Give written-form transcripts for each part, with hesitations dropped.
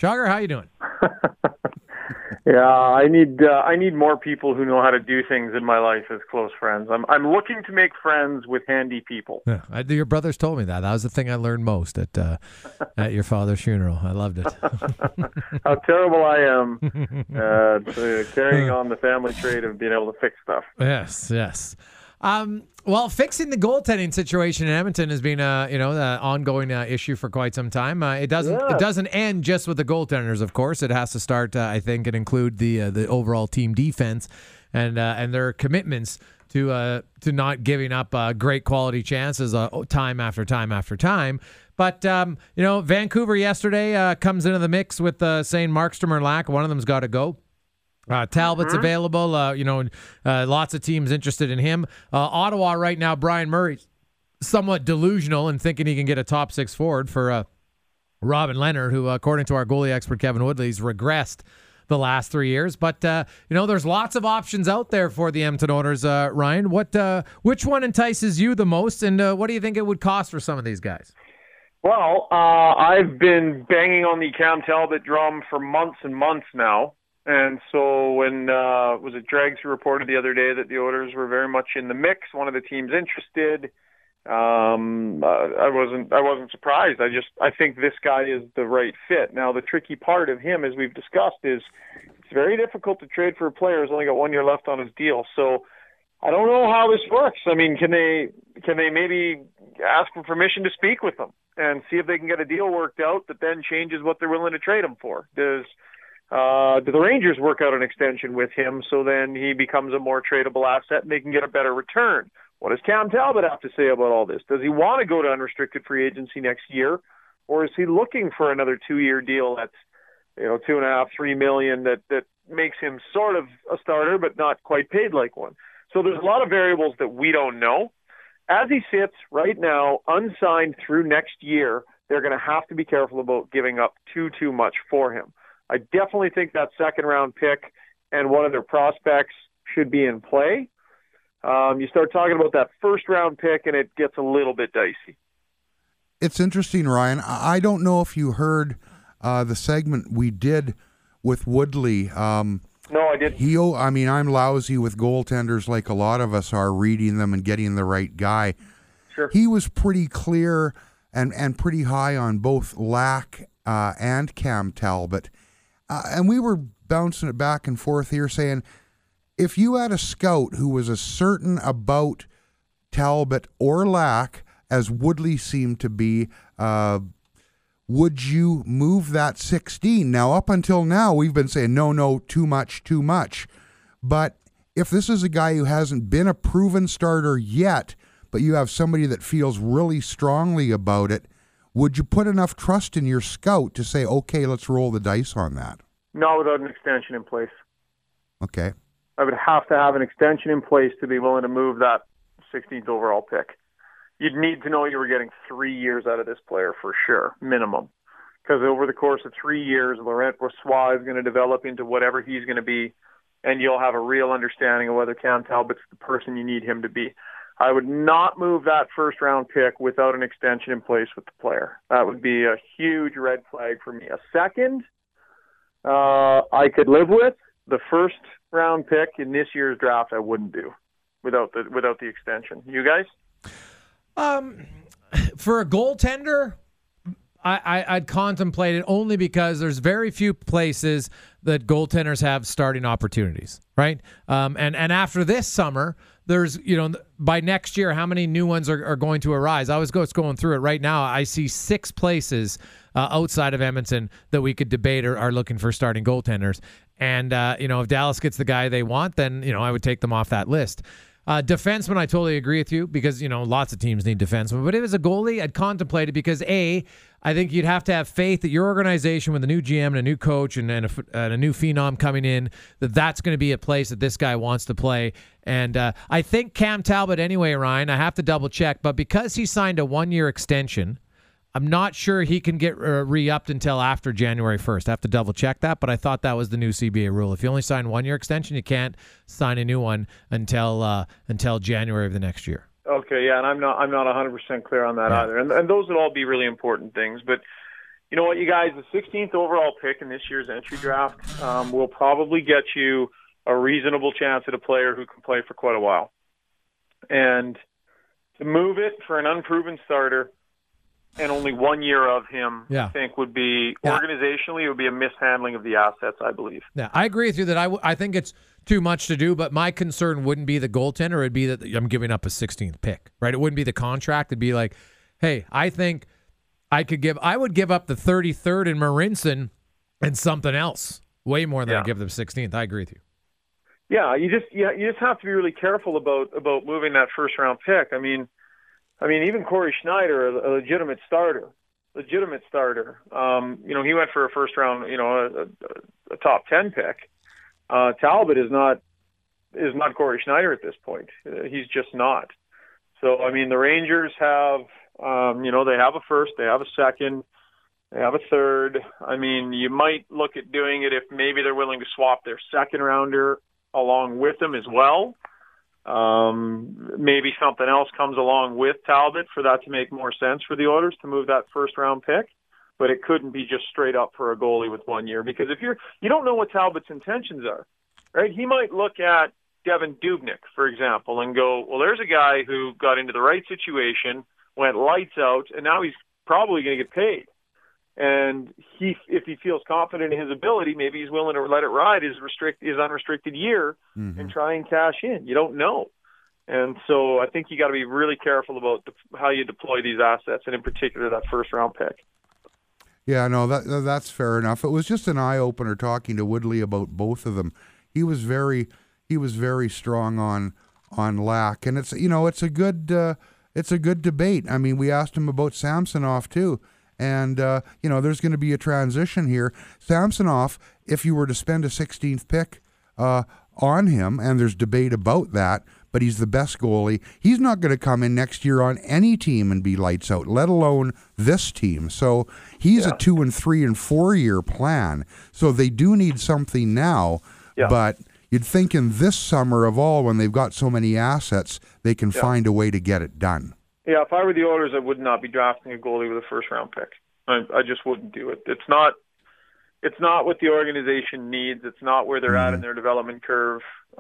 Shogger, how you doing? Yeah, I need more people who know how to do things in my life as close friends. I'm looking to make friends with handy people. Yeah, your brothers told me that. That was the thing I learned most at your father's funeral. I loved it. How terrible I am carrying on the family trait of being able to fix stuff. Yes. Well, fixing the goaltending situation in Edmonton has been the ongoing issue for quite some time. It doesn't end just with the goaltenders, of course. It has to start, I think, and include the overall team defense and their commitments to not giving up great quality chances time after time after time. But Vancouver yesterday comes into the mix with saying Markstrom or Lack. One of them's got to go. Talbot's available. Lots of teams interested in him. Ottawa right now, Brian Murray's somewhat delusional in thinking he can get a top six forward for Robin Leonard, who, according to our goalie expert Kevin Woodley, has regressed the last 3 years. But there's lots of options out there for the Edmonton Oilers. Ryan, which one entices you the most, and what do you think it would cost for some of these guys? Well, I've been banging on the Cam Talbot drum for months and months now. And so when was it Dregs who reported the other day that the Oilers were very much in the mix, one of the teams interested, I wasn't surprised. I think this guy is the right fit. Now the tricky part of him, as we've discussed, is it's very difficult to trade for a player who's only got 1 year left on his deal. So I don't know how this works. I mean, can they maybe ask for permission to speak with them and see if they can get a deal worked out that then changes what they're willing to trade him for? Do the Rangers work out an extension with him so then he becomes a more tradable asset and they can get a better return? What does Cam Talbot have to say about all this? Does he want to go to unrestricted free agency next year, or is he looking for another 2-year deal that's $2.5-3 million that makes him sort of a starter but not quite paid like one? So there's a lot of variables that we don't know. As he sits right now, unsigned through next year, they're going to have to be careful about giving up too much for him. I definitely think that second-round pick and one of their prospects should be in play. You start talking about that first-round pick, and it gets a little bit dicey. It's interesting, Ryan. I don't know if you heard the segment we did with Woodley. No, I didn't. I'm lousy with goaltenders like a lot of us are, reading them and getting the right guy. Sure. He was pretty clear and pretty high on both Lack and Cam Talbot. And we were bouncing it back and forth here saying, if you had a scout who was as certain about Talbot or Lack as Woodley seemed to be, would you move that 16? Now, up until now, we've been saying, no, too much. But if this is a guy who hasn't been a proven starter yet, but you have somebody that feels really strongly about it, would you put enough trust in your scout to say, okay, let's roll the dice on that? No, without an extension in place. Okay. I would have to have an extension in place to be willing to move that 16th overall pick. You'd need to know you were getting 3 years out of this player for sure, minimum. Because over the course of 3 years, Laurent Brossoit is going to develop into whatever he's going to be, and you'll have a real understanding of whether Cam Talbot's the person you need him to be. I would not move that first-round pick without an extension in place with the player. That would be a huge red flag for me. A second, I could live with. The first-round pick in this year's draft, I wouldn't do without the extension. You guys? For a goaltender, I'd contemplate it only because there's very few places that goaltenders have starting opportunities, right? And after this summer, there's, by next year, how many new ones are going to arise? I was going through it right now. I see 6 places outside of Edmonton that we could debate are looking for starting goaltenders. And, if Dallas gets the guy they want, then, I would take them off that list. Defenseman, I totally agree with you because, lots of teams need defensemen. But if it's a goalie, I'd contemplate it because, I think you'd have to have faith that your organization with a new GM and a new coach and a new phenom coming in, that's going to be a place that this guy wants to play. And I think Cam Talbot anyway, Ryan, I have to double check, but because he signed a 1-year extension, I'm not sure he can get re-upped until after January 1st. I have to double check that, but I thought that was the new CBA rule. If you only sign 1-year extension, you can't sign a new one until January of the next year. Okay, yeah, and I'm not 100% clear on that either. And those would all be really important things. But, you know what, you guys, the 16th overall pick in this year's entry draft will probably get you a reasonable chance at a player who can play for quite a while. And to move it for an unproven starter and only 1 year of him, I think would be, organizationally, it would be a mishandling of the assets, I believe. Yeah, I agree with you that I think it's too much to do, but my concern wouldn't be the goaltender. It'd be that I'm giving up a 16th pick, right? It wouldn't be the contract. It'd be like, hey, I think I would give up the 33rd in Marincin and something else way more than I give them 16th. I agree with you. Yeah, you just have to be really careful about moving that first round pick. I mean, even Corey Schneider, a legitimate starter. You know, he went for a first round, you know, a top 10 pick. Talbot is not Corey Schneider at this point. He's just not. So, I mean, the Rangers have, you know, they have a first, they have a second, they have a third. I mean, you might look at doing it if maybe they're willing to swap their second rounder along with them as well. Maybe something else comes along with Talbot for that to make more sense for the Oilers to move that first round pick. But it couldn't be just straight up for a goalie with 1 year, because if you don't know what Talbot's intentions are, right? He might look at Devin Dubnyk, for example, and go, well, there's a guy who got into the right situation, went lights out, and now he's probably going to get paid. And if he feels confident in his ability, maybe he's willing to let it ride his unrestricted year and try and cash in. You don't know. And so I think you got to be really careful about how you deploy these assets, and in particular that first round pick. Yeah, no, that's fair enough. It was just an eye opener talking to Woodley about both of them. He was very strong on Lack, and it's a good debate. I mean, we asked him about Samsonov too, and there's going to be a transition here. Samsonov, if you were to spend a 16th pick on him, and there's debate about that, but he's the best goalie. He's not going to come in next year on any team and be lights out, let alone this team. So he's a 2 and 3 and 4 year plan. So they do need something now, but you'd think in this summer of all, when they've got so many assets, they can find a way to get it done. Yeah, if I were the Oilers, I would not be drafting a goalie with a first round pick. I just wouldn't do it. It's not what the organization needs. It's not where they're at in their development curve.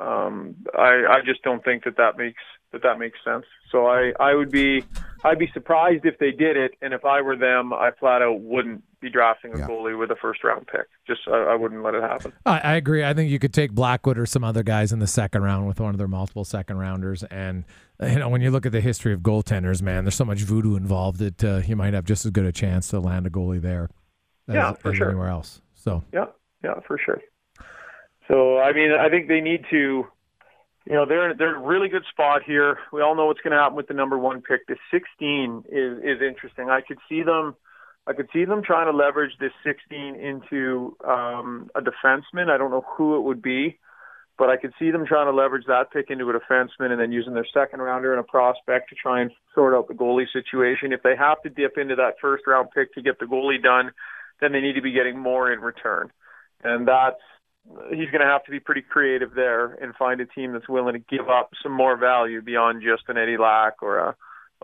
I just don't think that makes sense. So I'd be surprised if they did it, and if I were them, I flat out wouldn't be drafting a goalie with a first round pick. I wouldn't let it happen. I agree. I think you could take Blackwood or some other guys in the second round with one of their multiple second rounders. And when you look at the history of goaltenders, man, there's so much voodoo involved that you might have just as good a chance to land a goalie there as sure. anywhere else. So yeah, for sure. So I mean, I think they need to. They're in a really good spot here. We all know what's going to happen with the number 1 pick. The 16 is interesting. I could see them trying to leverage this 16 into a defenseman. I don't know who it would be, but I could see them trying to leverage that pick into a defenseman and then using their second rounder and a prospect to try and sort out the goalie situation. If they have to dip into that first round pick to get the goalie done, then they need to be getting more in return. And he's going to have to be pretty creative there and find a team that's willing to give up some more value beyond just an Eddie Lack or a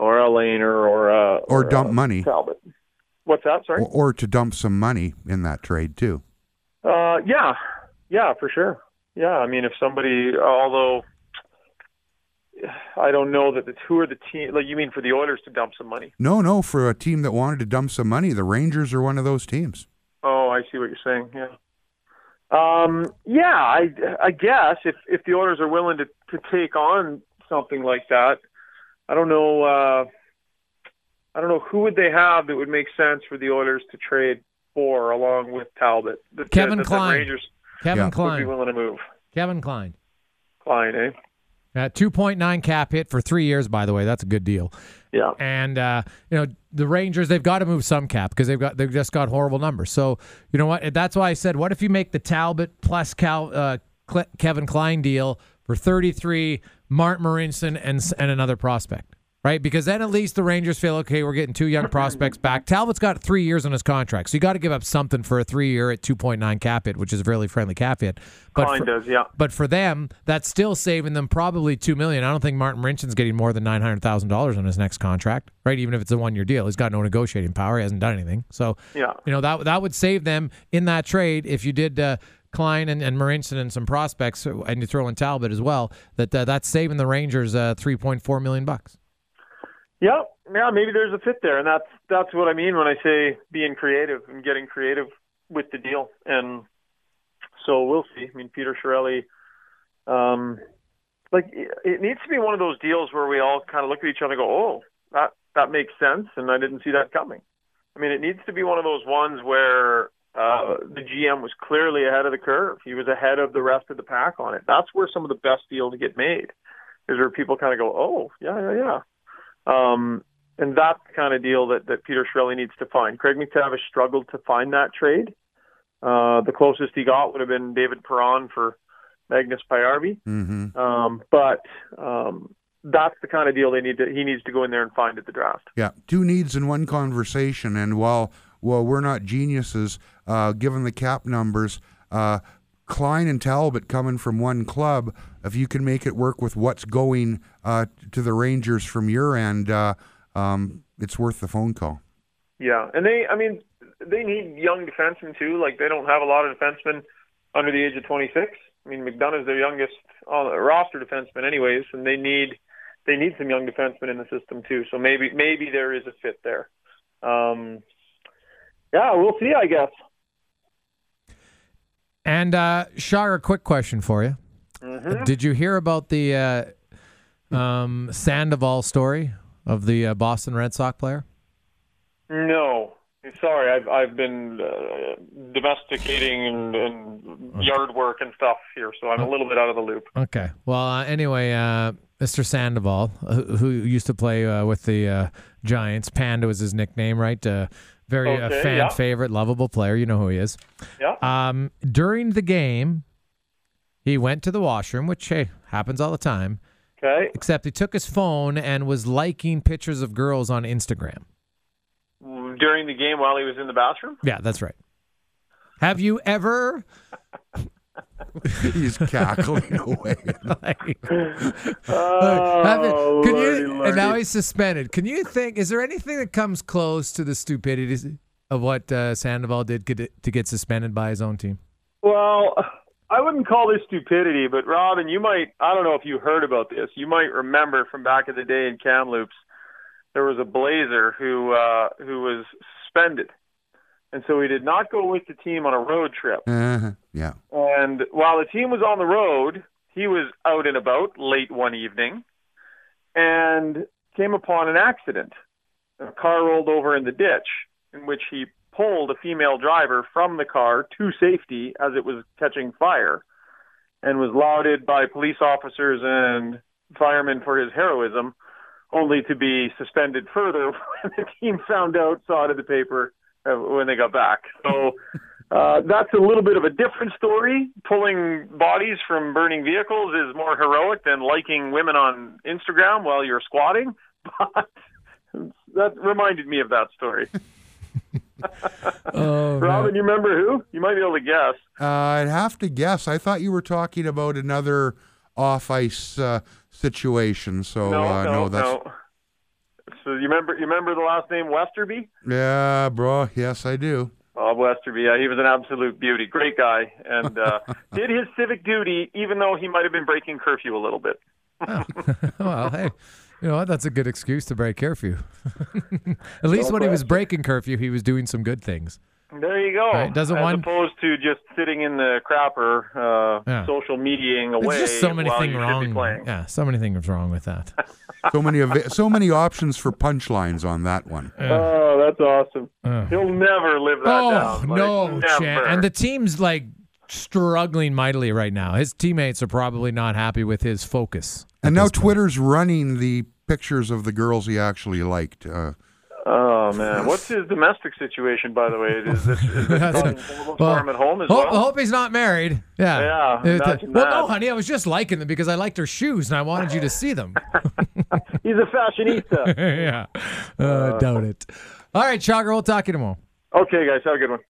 Lehner or dump money. Talbot. What's that? Sorry. Or to dump some money in that trade too. Yeah, for sure. Yeah, I mean, if somebody, although I don't know that who are the team. Like, you mean for the Oilers to dump some money? No, for a team that wanted to dump some money, the Rangers are one of those teams. Oh, I see what you're saying. Yeah. I guess if the Oilers are willing to take on something like that, I don't know who would they have that would make sense for the Oilers to trade for along with Talbot. Kevin Klein. The Rangers Kevin Klein would be willing to move. Kevin Klein. Klein, eh? 2.9 cap hit for 3 years, by the way. That's a good deal. Yeah. And the Rangers, they've got to move some cap because they've just got horrible numbers. So you know what? That's why I said, what if you make the Talbot plus Kevin Klein deal for 33, Martin Marincin and another prospect? right? Because then at least the Rangers feel, okay, we're getting 2 young prospects back. Talbot's got 3 years on his contract, so you got to give up something for a 3-year at 2.9 cap hit, which is a really friendly cap hit. But for them, that's still saving them probably $2 million. I don't think Martin Marinchen's getting more than $900,000 on his next contract, right? Even if it's a 1-year deal, he's got no negotiating power. He hasn't done anything. So, that would save them in that trade if you did Klein and Marincin and some prospects, and you throw in Talbot as well. That's saving the Rangers $3.4 million. Yeah, maybe there's a fit there, and that's what I mean when I say being creative and getting creative with the deal. And so we'll see. I mean, Peter Chiarelli, it needs to be one of those deals where we all kind of look at each other and go, "Oh, that makes sense," and I didn't see that coming. I mean, it needs to be one of those ones where the GM was clearly ahead of the curve. He was ahead of the rest of the pack on it. That's where some of the best deals get made, is where people kind of go, "Oh, yeah." And that's the kind of deal that Peter Chiarelli needs to find. Craig McTavish struggled to find that trade. The closest he got would have been David Perron for Magnus Paajarvi. Mm-hmm. But that's the kind of deal he needs to go in there and find at the draft. Yeah, 2 needs in 1 conversation. And while we're not geniuses, given the cap numbers, Klein and Talbot coming from 1 club, if you can make it work with what's going to the Rangers from your end, it's worth the phone call. Yeah, and they need young defensemen too. Like, they don't have a lot of defensemen under the age of 26. I mean, McDonough's their youngest roster defenseman anyways, and they need some young defensemen in the system too. So maybe there is a fit there. Yeah, we'll see, I guess. And Shar, a quick question for you. Mm-hmm. Did you hear about the Sandoval story of the Boston Red Sox player? No. Sorry, I've been domesticating and yard work and stuff here, so I'm a little bit out of the loop. Okay. Well, anyway, Mr. Sandoval, who used to play with the Giants, Panda was his nickname, right? Very fan favorite, lovable player. You know who he is. Yeah. During the game, he went to the washroom, which, hey, happens all the time. Okay. Except he took his phone and was liking pictures of girls on Instagram. During the game while he was in the bathroom? Yeah, that's right. Have you ever... He's cackling away. And now he's suspended. Can you think, is there anything that comes close to the stupidity of what Sandoval did to get suspended by his own team? Well, I wouldn't call this stupidity, but Robin, you might, I don't know if you heard about this, you might remember from back in the day in Kamloops, there was a Blazer who was suspended. And so he did not go with the team on a road trip. Yeah. And while the team was on the road, he was out and about late one evening and came upon an accident. A car rolled over in the ditch, in which he pulled a female driver from the car to safety as it was catching fire, and was lauded by police officers and firemen for his heroism, only to be suspended further when the team found out, saw it in the paper when they got back. So that's a little bit of a different story. Pulling bodies from burning vehicles is more heroic than liking women on Instagram while you're squatting. But that reminded me of that story. Robin, you remember who? You might be able to guess. I'd have to guess. I thought you were talking about another off-ice situation. So no. So you remember the last name Westerby? Yeah, bro. Yes, I do. Bob Westerby. Yeah, he was an absolute beauty. Great guy, and did his civic duty, even though he might have been breaking curfew a little bit. Oh. Well, hey, you know what? That's a good excuse to break curfew. At least when he was breaking curfew, he was doing some good things. There you go. Right? As opposed to just sitting in the crapper, social mediaing away. There's just so many while things you wrong. should be playing. Yeah, so many things wrong with that. So many options for punchlines on that one. Oh, that's awesome. He'll never live that down. No chance. And the team's struggling mightily right now. His teammates are probably not happy with his focus. And now Twitter's running the pictures of the girls he actually liked. Oh, man. What's his domestic situation, by the way? Is this causing problems for him at home as well? I hope he's not married. Yeah. Yeah. Well, no, honey, I was just liking them because I liked her shoes and I wanted you to see them. He He's a fashionista. Yeah. Doubt it. All right, Chagar, we'll talk to you tomorrow. Okay, guys, have a good one.